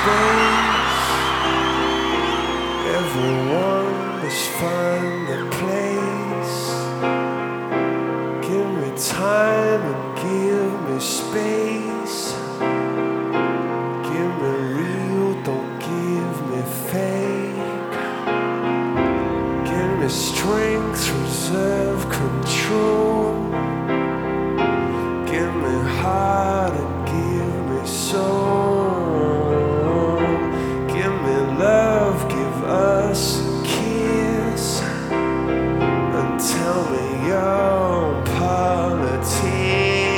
space. Everyone must find their place. Give me time and give me space. Give me real, don't give me fake. Give me strength, reserve, control. Give me heart and give me soul. Give me love, give us a kiss, and tell me your politics.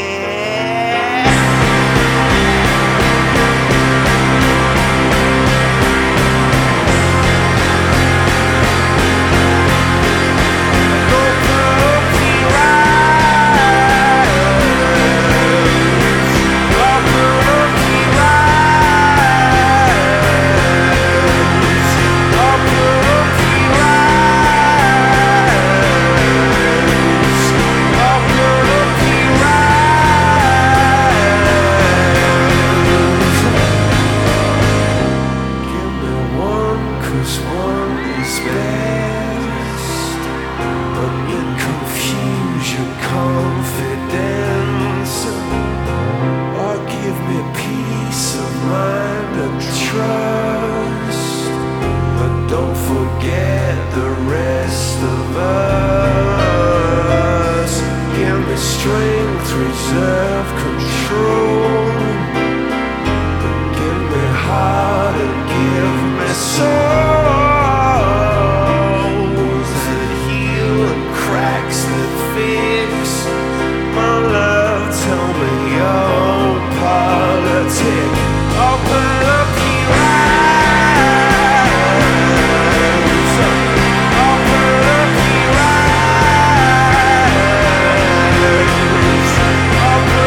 One is best, but in confusion, confidence. Or give me peace of mind and trust, but don't forget the rest of us. Give me strength, reserve, control. Give me heart and give me souls that heal and cracks that fix. My love, tell me your own politic. Open up your eyes. Open up your eyes. Open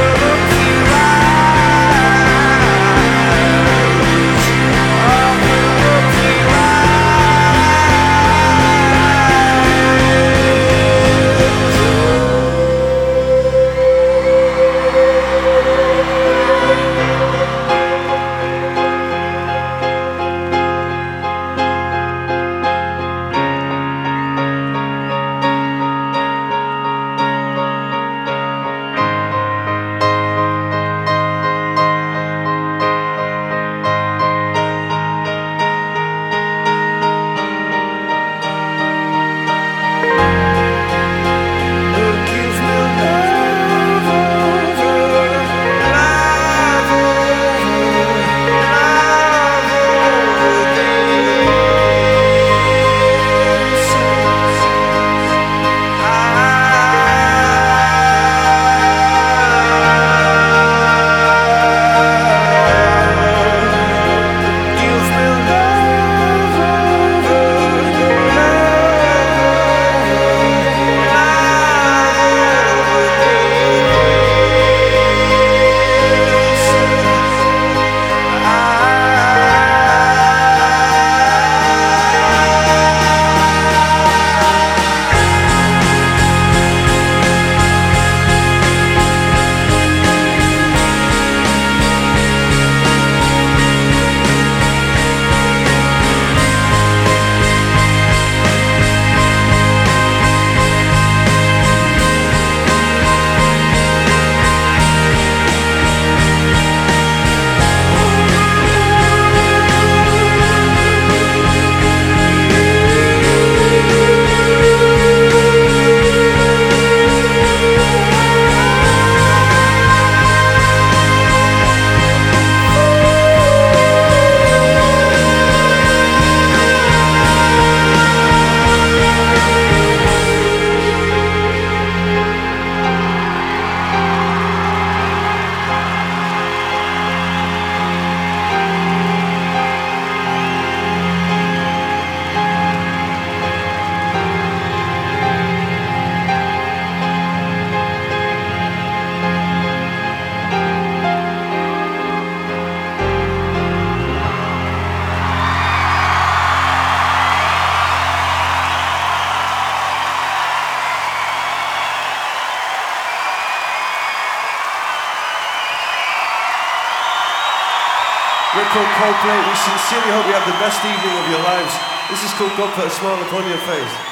We're called Coldplay. We sincerely hope you have the best evening of your lives. This is called God Put a Smile Upon Your Face.